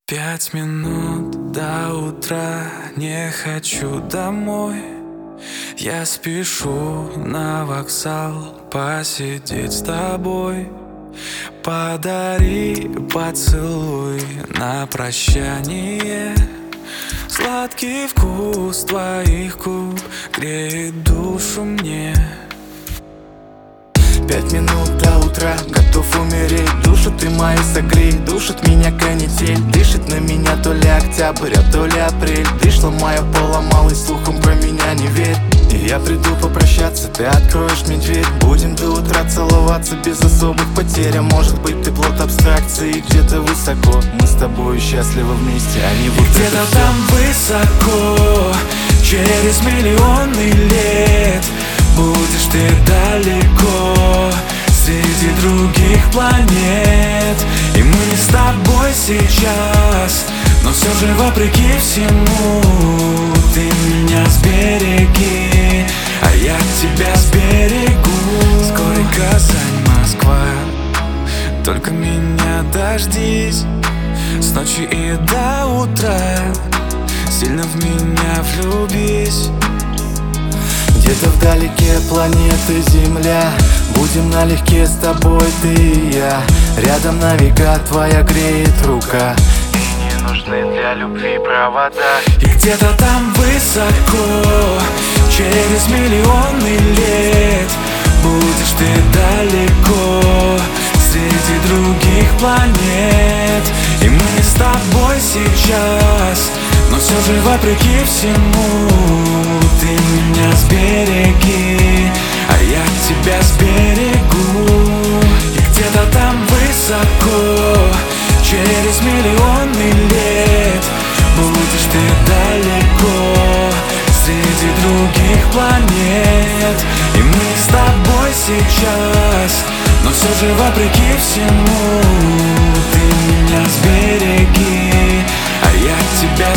5 минут до утра, не хочу домой. Я спешу на вокзал посидеть с тобой. Подари поцелуй на прощание. Сладкий вкус твоих губ греет душу мне. 5 минут до утра, готов умереть. Душу ты моя согрей, душит меня канитель. Дышит на меня то ли октябрь, а то ли апрель. Дышь, ломая, поломалась, слухом про меня не верь. И я приду попрощаться, ты откроешь мне дверь. Будем до утра целоваться без особых потерь. А может быть ты плод абстракции где-то высоко. Мы с тобой счастливы вместе, а не вот где-то там высоко, через миллионы лет будешь ты далеко, среди других планет. И мы не с тобой сейчас, но все же вопреки всему ты меня сбереги, а я тебя сберегу. Скорый Казань, Москва, только меня дождись. С ночи и до утра сильно в меня влюбись. Где-то вдалеке планеты Земля, будем налегке с тобой ты и я. Рядом на века твоя греет рука, и не нужны для любви провода. И где-то там высоко, через миллионы лет будешь ты далеко, среди других планет. И мы не с тобой сейчас, но все же вопреки всему ты меня сбереги, а я тебя сберегу. И где-то там высоко, через миллионы лет будешь ты далеко, среди других планет. И мы не с тобой сейчас, но все же вопреки всему ты меня сбереги, а я тебя